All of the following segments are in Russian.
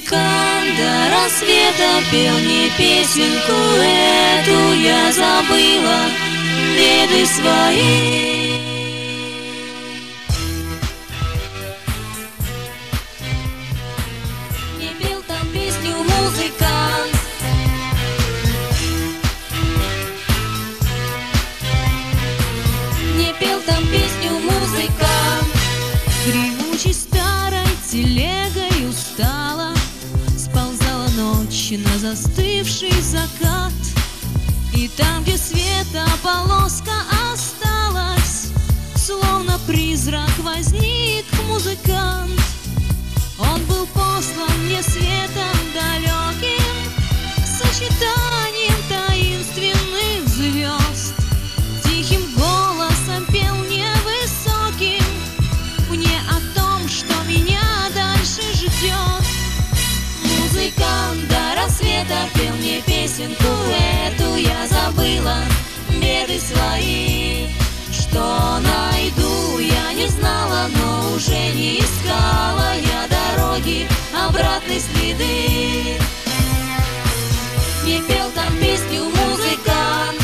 Музыкант до рассвета пел мне песенку эту, я забыла беды свои. Не пел там песню музыкант, не пел там песню музыкант. Гремучей старой телегой устала, сползала ночь на застывший закат. И там, где света полоска осталась, словно призрак возник музыкант. Он был послан мне светом далеким, сочетанием таинственных звезд. Тихим голосом пел мне высоким мне о том, что меня дальше ждет. Музыкант до рассвета пел мне песенку эту, я забыла беды свои. Что найду, я не знала, но уже не искала я дороги, обратной следы. Не пел там песню музыкант,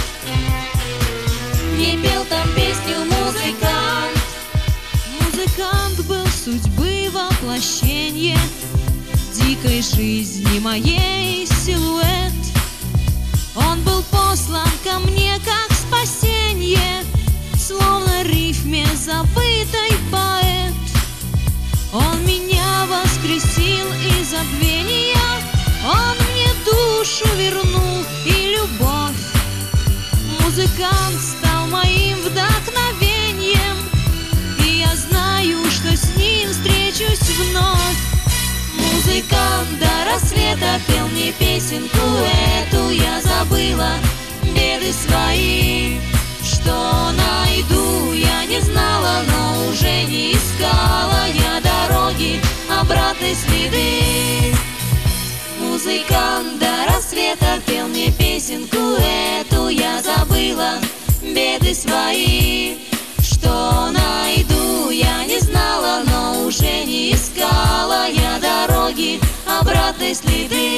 не пел там песню музыкант. Музыкант был судьбы воплощение дикой жизни моей силуэт. Он был послан ко мне как спасение, словно рифме забытой поэт. Он меня воскресил из забвения, он мне душу вернул и любовь. Музыкант стал моим вдохновением, и я знаю, что с ним встречусь вновь. Музыкант до рассвета пел мне песенку эту, я забыла беды свои. Что найду, я не знала, но уже не искала я дороги, обратной следы. Музыкант до рассвета пел мне песенку эту, я забыла беды свои. Что найду, я не знала, но уже не искала я дороги, обратной следы.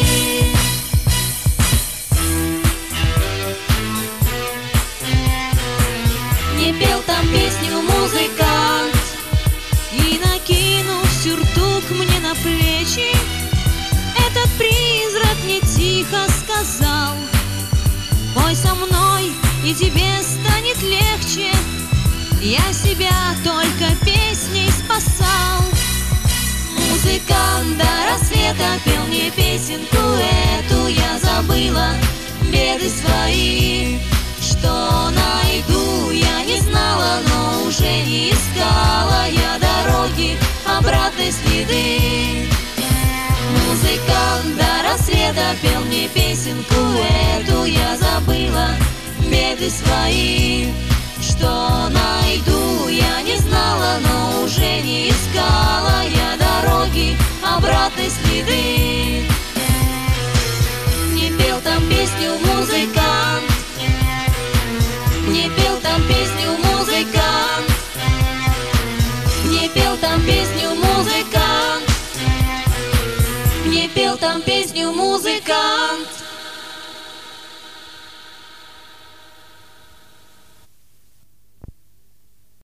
Не пел там песню музыкант, и накинув сюртук мне на плечи, этот призрак мне тихо сказал: пой со мной, и тебе станет легче. Я себя только песней спасал. Музыкант до рассвета пел мне песенку эту, я забыла беды свои. Что найду, я не знала, но уже не искала я дороги, обратной следы. Музыкант до рассвета пел мне песенку эту, я забыла беды свои. Что найду, я не знала, но уже не искала я дороги, обратной следы. Не пел там песню музыкант, не пел там песню музыкант, не пел там песню музыкант, не пел там песню музыкант.